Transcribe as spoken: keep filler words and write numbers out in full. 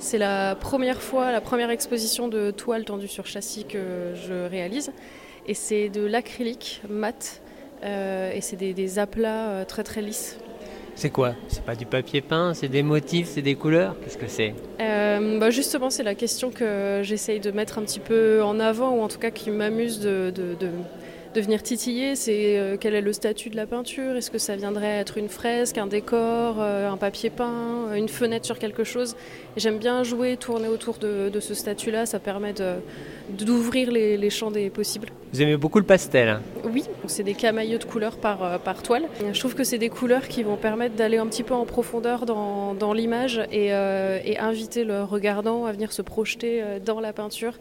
C'est la première fois, la première exposition de toile tendue sur châssis que je réalise. Et c'est de l'acrylique mat. Euh, et c'est des, des aplats euh, très très lisses. C'est quoi? C'est pas du papier peint, c'est des motifs, c'est des couleurs? Qu'est-ce que c'est? Euh, bah justement, c'est la question que j'essaye de mettre un petit peu en avant, ou en tout cas qui m'amuse de, de, de, de venir titiller. C'est euh, quel est le statut de la peinture? Est-ce que ça viendrait être une fresque, un décor, euh, un papier peint, une fenêtre sur quelque chose? Et j'aime bien jouer, tourner autour de, de ce statut-là. Ça permet de, d'ouvrir les, les champs des possibles. Vous aimez beaucoup le pastel, hein? Oui, c'est des camailleux de couleurs par, euh, par toile. Je trouve que c'est des couleurs qui vont permettre d'aller un petit peu en profondeur dans, dans l'image et, euh, et inviter le regardant à venir se projeter euh, dans la peinture.